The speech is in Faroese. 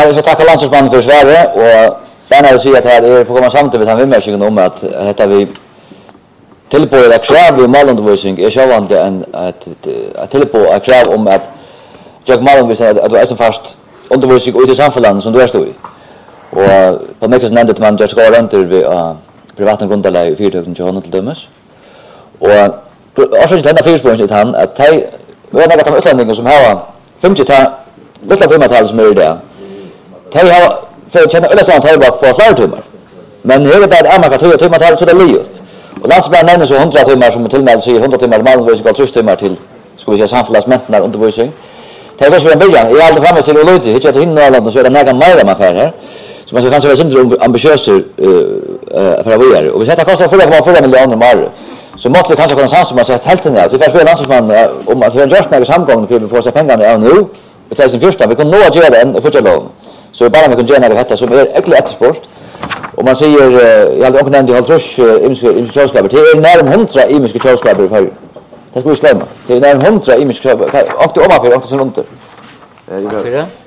Jag ska tacka landslagsmannen för Sverige och gärna vill säga att här är för komma samtidigt med vimmersingen om att detta vi tillpå det krav i målundervisning är självande en att tillpå ett krav om att jag målundervisning att du är så fast undervisning ute i samhället som du är stod i. Och på mycket nämnde att man just går runt vid privata grundläggare i fyrtöken till honom till dömes. Och också till denna fyrspåret han att vi har några av utlänningar som har 50 lilla timmartal som är det. De har för känna eller så han tar bak för flera timmar. Men här är bara att man kan timmartal så det livet. Och landsbygden nämner så 100 timmar som till med sig 100 timmar målundervisning och 30 timmar till ska vi säga samhällsmäntnar undervisning. Det är så en början. Jag har aldrig framme till Olöjt, hittar till Hinnerland och så är det några mer affär här. Så man ska kanske vara syndrom ambitiöser för att vara. Och vi sätter kostar 4,4 miljoner mer. Så måste vi kanske kunna sansa man säga hälften där. Vi får spela landsman om att vi har just några samgång för vi får se pengarna av nu. Det är sin första vi kan nå att göra den och fortsätta lån. Så bara vi kan göra något detta som är äckligt eftersport. Och man säger jag hade också nämnt i Haltrus i kölskåpet. Det är närmare 100 imiska kölskåpet för. Det ska vi slämma. Det är närmare 100 imiska kölskåpet. Och det omaför också sånt. Varför det?